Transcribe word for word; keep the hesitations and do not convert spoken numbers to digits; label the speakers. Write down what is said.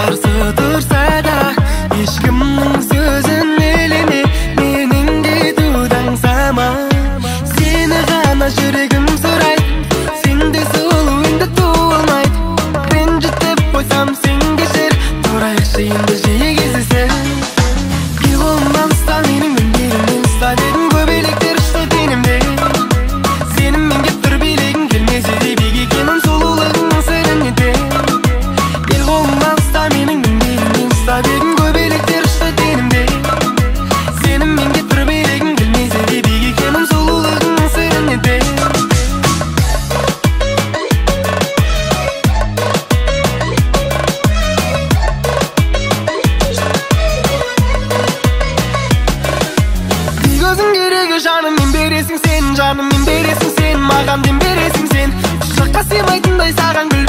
Speaker 1: қарсы тұрса да, ешкімнің сөзін елеме, менің кетуді аңсама. Сені ғана жүрегім сұрайды, сенде сұлу енді туылмайды. Ренжітіп қойсам сен кешір, тұрайықшы енді жиі кездесіп. Bir қолымнан ұста, менің мінберімнен ұста, дедім көбелектер ұшты денімде. Сенің мен кеп тұр билегің келмесе де, бек екенін сұлулығыңның сырын ете. Bir қолымнан ұста, менің мінберімнен ұста, дедім көбелектер ұшты денімде. Сенің мен кеп тұр билегің келмесе де, бек екенін сұлулығыңның сырын ете. Өзің керегі жаным, мен бересің сен, жаным мен бересің сен, маған дем бересің сен. Құшаққа сыймайтындай саған гүл